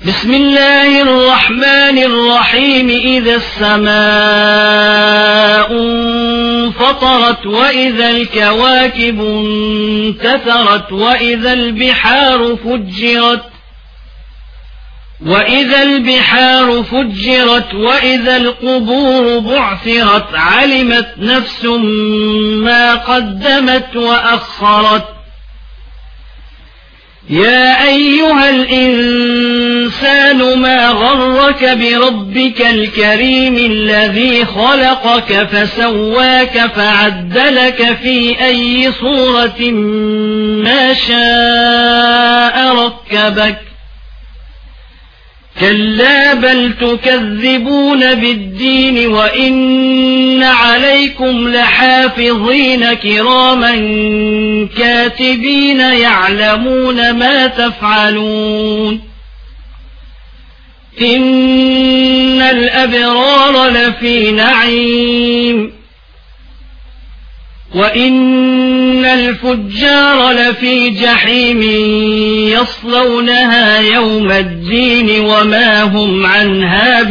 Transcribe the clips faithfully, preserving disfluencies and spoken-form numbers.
بسم الله الرحمن الرحيم إذا السماء انفطرت وإذا الكواكب انتثرت وإذا البحار فجرت وإذا البحار فجرت وإذا القبور بعثرت علمت نفس ما قدمت وأخرت يا أيها الإنسان ما غرك بربك الكريم الذي خلقك فسواك فعدلك في أي صورة ما شاء ركبك كلا بل تكذبون بالدين وإن عليكم لحافظين كراما كاتبين يعلمون ما تفعلون إن الأبرار لفي نعيم وإن الفجار لفي جحيم يصلونها يوم الدين وما هم عنها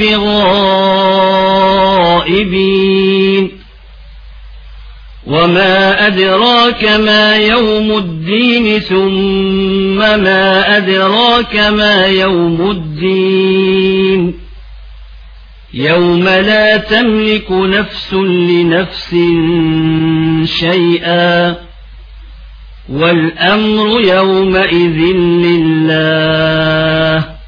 بغائبين وما أدراك ما يوم الدين ثم ما أدراك ما يوم الدين يوم لا تملك نفس لنفس شيئا والأمر يومئذ لله